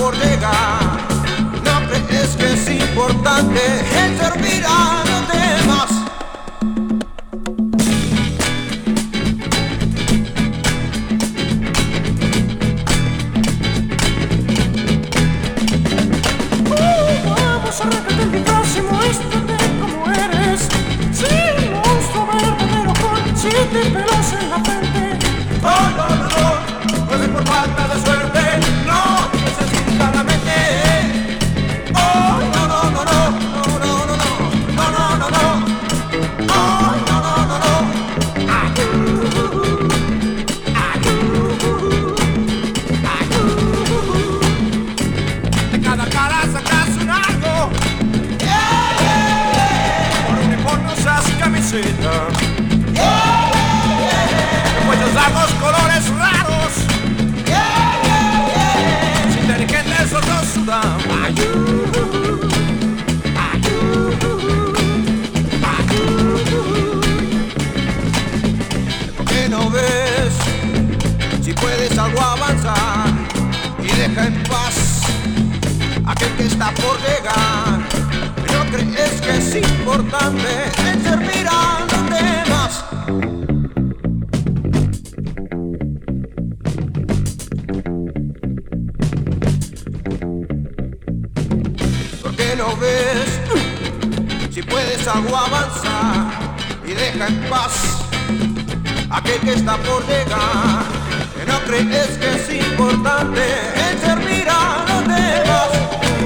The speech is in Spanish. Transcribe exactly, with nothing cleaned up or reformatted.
por llegar. ¿No crees que es importante el servir a los demás? Uh, vamos, arráncate el disfraz y muéstrate como eres. Sí, monstruo verdadero con siete pelos en la frente. Oh, no, no, no, no es por falta de suerte, no necesita la mente. Oh, no, no, no, no, no, no, no, no, no, no, no. Oh, no, no, no, no. Ayú, ayú, ayú. De cada cara sacas un algo. Yeah. Por uniforme usas camiseta. Cuellos largos, colores raros. Yeah, yeah, yeah. Si inteligentes otros sudan. Ayú, ayú, ayú. ¿Por qué no ves si puedes algo avanzar y deja en paz aquel que está por llegar? ¿No crees que es importante el servir a los demás? ¿Por qué no ves si puedes algo avanzar y deja en paz aquel que está por llegar? ¿No crees que es importante el servir a los demás?